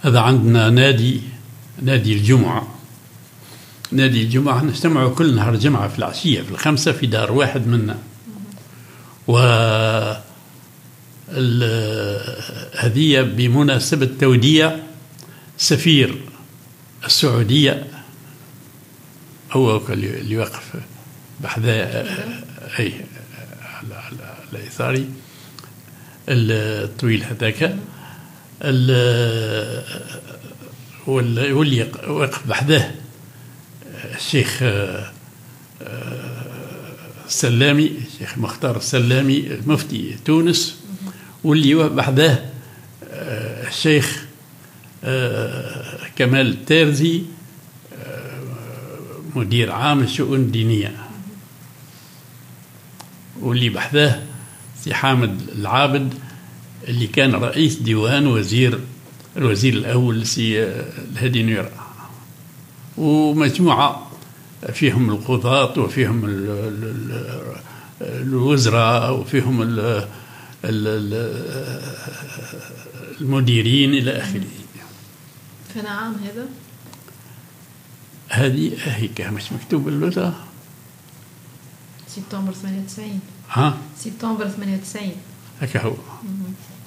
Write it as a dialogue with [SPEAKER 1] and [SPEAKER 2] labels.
[SPEAKER 1] هذا عندنا نادي الجمعة. نادي الجمعة نجتمع كل نهار جمعة في العشية في 5 في دار واحد منا. هذه بمناسبة توديع سفير السعودية، هو اللي واقف بحذا أي على يساري الطويل هذاك، واللي واقف بحذاه الشيخ السلامي، الشيخ مختار السلامي مفتي تونس، واللي بحذاه الشيخ كمال التارزي مدير عام الشؤون الدينية، واللي بحذاه سي حامد العابد اللي كان رئيس ديوان الوزير الأول سي الهادي نويرة، ومجموعة فيهم القضاة وفيهم الوزراء وفيهم المديرين إلى آخره.
[SPEAKER 2] فين عام هذا؟
[SPEAKER 1] هذه هيك مش مكتوب اللغة.
[SPEAKER 2] سبتمبر 98.
[SPEAKER 1] ها؟
[SPEAKER 2] سبتمبر 98
[SPEAKER 1] هكا هو.